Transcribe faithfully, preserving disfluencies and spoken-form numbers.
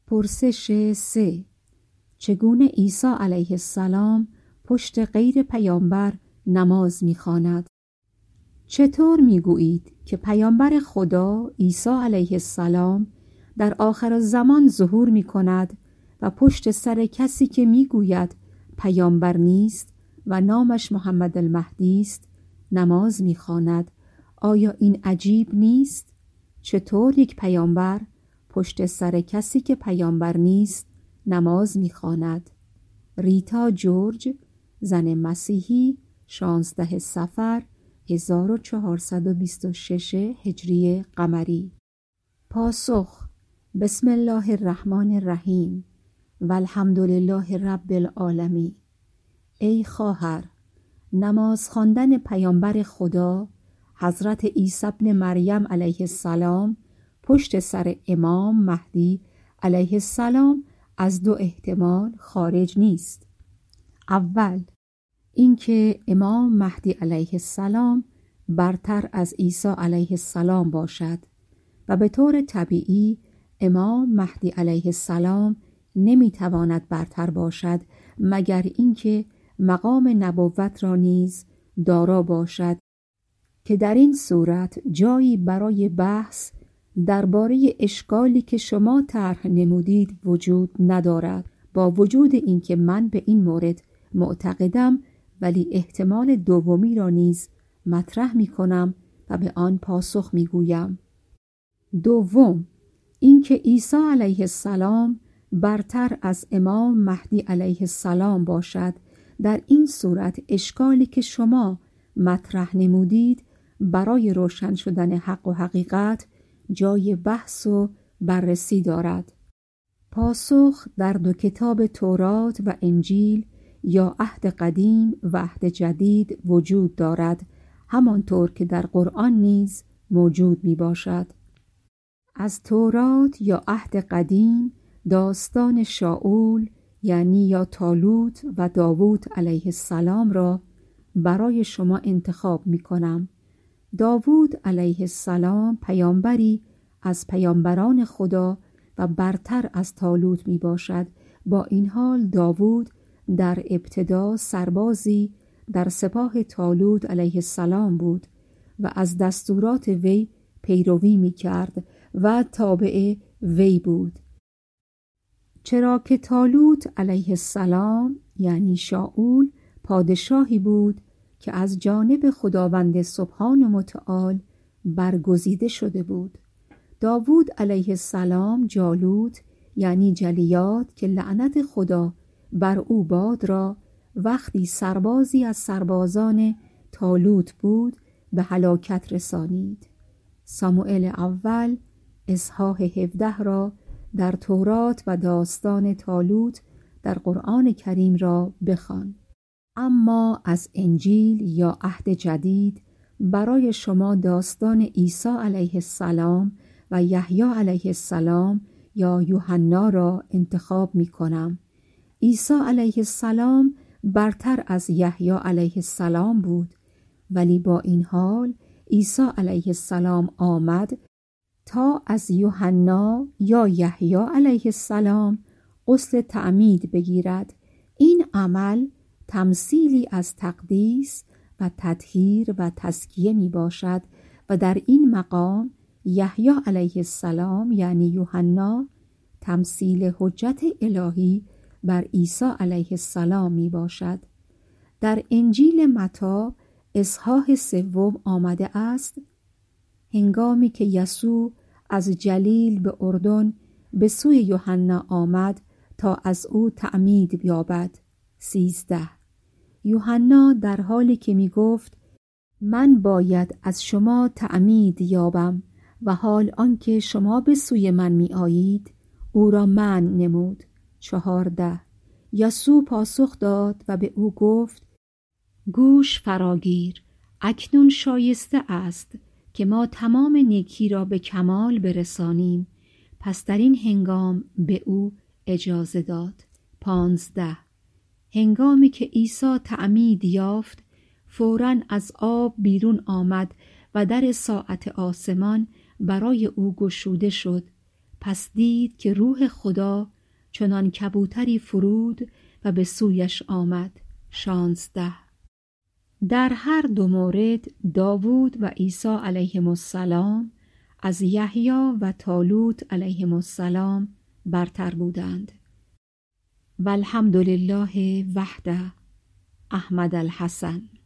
پرسش سه. چگونه عیسی علیه السلام پشت غیر پیامبر نماز می‌خواند؟ چطور می‌گویید که پیامبر خدا عیسی علیه السلام در آخرالزمان ظهور می‌کند و پشت سر کسی که می‌گوید پیامبر نیست و نامش محمد المهدی است نماز می‌خواند؟ آیا این عجیب نیست؟ چطور یک پیامبر پشت سر کسی که پیامبر نیست نماز می‌خواند؟ ریتا جورج، زن مسیحی، شانزده صفر هزار و چهارصد و بیست و شش هجری قمری. پاسخ: بسم الله الرحمن الرحیم و الحمدلله رب العالمین. ای خواهر، نماز خواندن پیامبر خدا حضرت عیسی ابن مریم علیه السلام پشت سر امام مهدی علیه السلام از دو احتمال خارج نیست. اول، اینکه امام مهدی علیه السلام برتر از عیسی علیه السلام باشد و به طور طبیعی امام مهدی علیه السلام نمیتواند برتر باشد مگر اینکه مقام نبوت را نیز دارا باشد که در این صورت جایی برای بحث درباره اشکالی که شما طرح نمودید وجود ندارد. با وجود اینکه من به این مورد معتقدم، ولی احتمال دومی را نیز مطرح می کنم و به آن پاسخ می گویم. دوم، اینکه عیسی علیه السلام برتر از امام مهدی علیه السلام باشد. در این صورت اشکالی که شما مطرح نمودید برای روشن شدن حق و حقیقت جای بحث و بررسی دارد. پاسخ: در دو کتاب تورات و انجیل یا عهد قدیم و عهد جدید وجود دارد، همانطور که در قرآن نیز موجود می باشد. از تورات یا عهد قدیم داستان شاول یعنی یا طالوت و داوود علیه السلام را برای شما انتخاب می کنم. داوود علیه السلام پیامبری از پیامبران خدا و برتر از طالوت می باشد. با این حال داوود در ابتدا سربازی در سپاه طالوت علیه السلام بود و از دستورات وی پیروی می کرد و تابع وی بود، چرا که طالوت علیه السلام یعنی شاول پادشاهی بود که از جانب خداوند سبحان و متعال برگزیده شده بود. داوود علیه السلام جالوت یعنی جلیات که لعنت خدا بر او باد را وقتی سربازی از سربازان طالوت بود به هلاکت رسانید. ساموئل اول اصحاح هفده را در تورات و داستان طالوت در قرآن کریم را بخوان. اما از انجیل یا عهد جدید برای شما داستان عیسی علیه السلام و یحیی علیه السلام یا یوحنا را انتخاب می کنم. عیسی علیه السلام برتر از یحیی علیه السلام بود، ولی با این حال عیسی علیه السلام آمد تا از یوحنا یا یحیی علیه السلام غسل تعمید بگیرد. این عمل تمثیلی از تقدیس و تطهیر و تزکیه می باشد و در این مقام یحیی علیه السلام یعنی یوحنا تمثیل حجت الهی بر عیسی علیه السلام می باشد. در انجیل متی اصحاح سوم آمده است: هنگامی که یسوع از جلیل به اردن به سوی یوحنا آمد تا از او تعمید یابد. سیزده. یوحنا در حالی که می گفت من باید از شما تعمید یابم و حال آنکه شما به سوی من می آیید او را منع نمود. چهارده. یسوع پاسخ داد و به او گفت گوش فراگیر، اکنون شایسته است که ما تمام نیکی را به کمال برسانیم. پس در این هنگام به او اجازه داد. پانزده. هنگامی که عیسی تعمید یافت فوراً از آب بیرون آمد و در ساعت آسمان برای او گشوده شد. پس دید که روح خدا چنان کبوتری فرود و به سویش آمد. شانزده. در هر دو مورد داوود و عیسی علیهم السلام از یحیی و طالوت علیهم السلام برتر بودند. والحمدلله وحده. احمد الحسن.